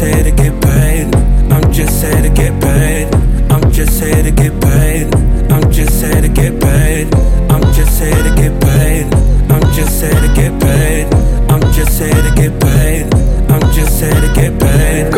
here to get paid. I'm just here to get paid. I'm just here to get paid. I'm just here to get paid. I'm just here to get paid. I'm just here to get paid. I'm just here to get paid. I'm just here to get paid.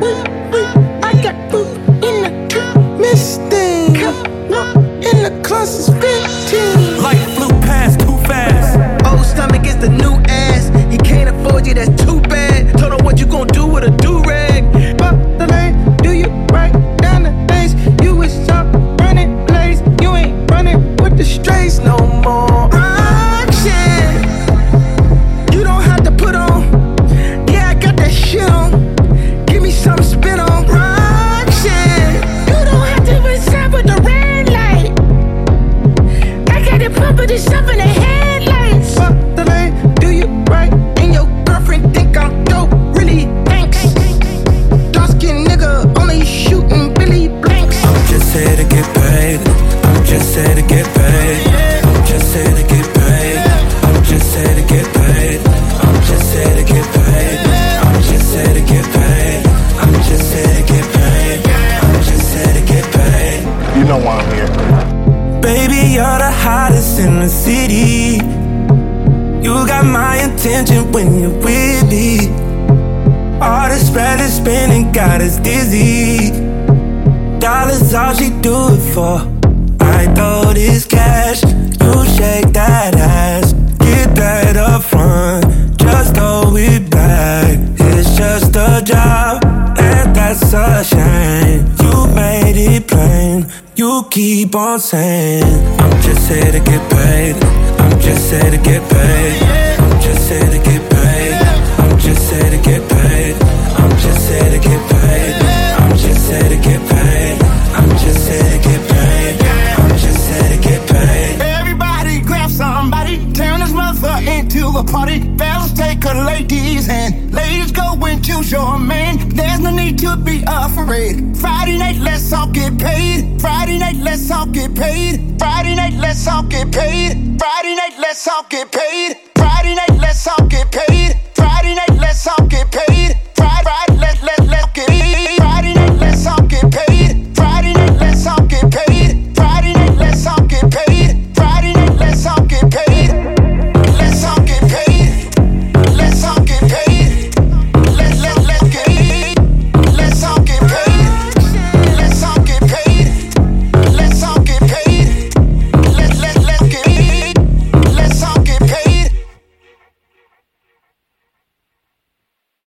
I got poop in the misting. In the class is 15. Life flew past too fast. Old stomach is the new ass. He can't afford you, that's too bad. Told her what you gon' do with a do-rag. Fuck the lane, do you right down the lanes? You was up running plays. You ain't running with the strays no more. Action. You don't have to put on. Yeah, I got that shit on. Give me something to spin on. Action. You don't have to resemble the red light. I got it pumping this up in the headlights. Fuck the lane, do you right? And your girlfriend think I'm dope. Really, thanks. Dark-skinned nigga only shooting Billy Blanks. I'm just here to get paid. I'm just here to get paid. I'm just here to get paid. I'm just here to get paid. I'm just here to get paid. I'm just here to get paid. I'm just here to get paid. I'm just here to get paid. You know why I'm here. Baby, you're the hottest in the city. You got my attention when you're with me. All this spread is spinning got us dizzy. Dollars all she do it for. I throw this cash, you shake that ass. Get that up front, just throw it back. It's just a job, and that's a shame. You made it plain, you keep on saying I'm just here to get paid. I'm just here to get paid. I'm just here to get paid. I'm just here to get paid. I'm just here to get paid. I'm just here to get paid. I'm just here to get paid. I'm just here to get paid. Everybody grab somebody, turn this mother into a party. Fellas take a lady's hand, ladies go and choose your man. There's no need to be afraid. Friday night, let's all get paid. Friday night, let's all get paid. Friday night, let's all get paid. Friday night, let's all get paid. Friday night, let's all get paid. Friday night, let's all